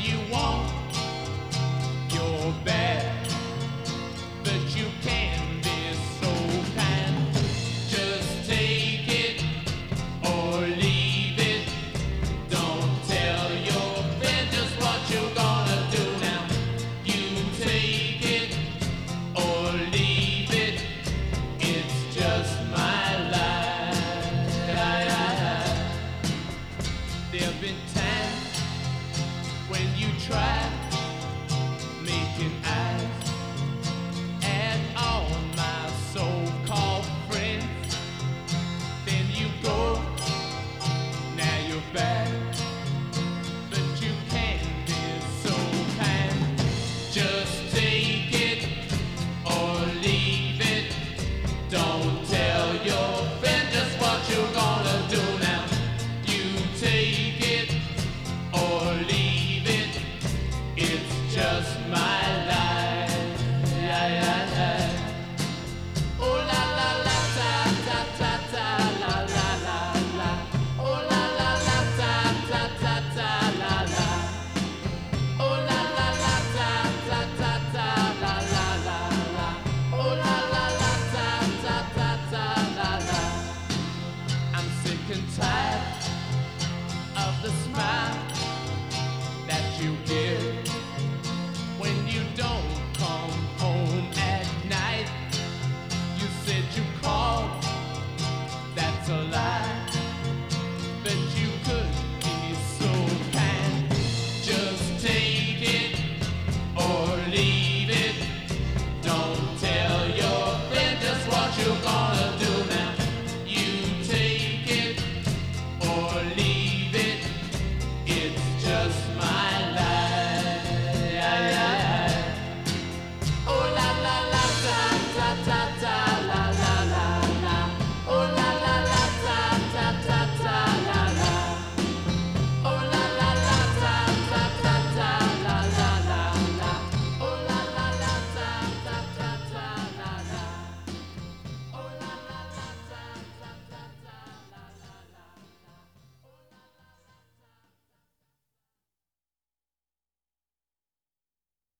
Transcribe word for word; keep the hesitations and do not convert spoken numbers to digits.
you want your bad, but you can be so kind. Just take it or leave it. Don't tell your friend just what you're gonna do now. You take it or leave it. It's just my life. There've been times when you try making